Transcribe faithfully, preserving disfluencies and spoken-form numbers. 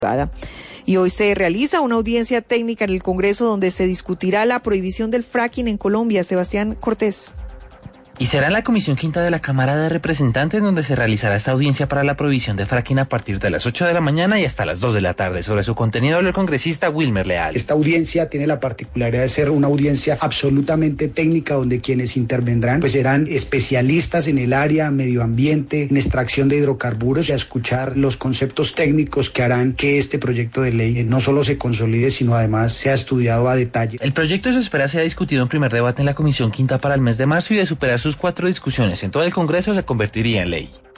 Y hoy se realiza una audiencia técnica en el Congreso donde se discutirá la prohibición del fracking en Colombia. Sebastián Cortés. Y será en la Comisión Quinta de la Cámara de Representantes donde se realizará esta audiencia para la prohibición de fracking a partir de las ocho de la mañana y hasta las dos de la tarde. Sobre su contenido habló el congresista Wilmer Leal. Esta audiencia tiene la particularidad de ser una audiencia absolutamente técnica donde quienes intervendrán pues serán especialistas en el área medio ambiente, en extracción de hidrocarburos y a escuchar los conceptos técnicos que harán que este proyecto de ley no solo se consolide, sino además sea estudiado a detalle. El proyecto se espera sea discutido en primer debate en la Comisión Quinta para el mes de marzo y de superar sus cuatro discusiones en todo el Congreso se convertiría en ley.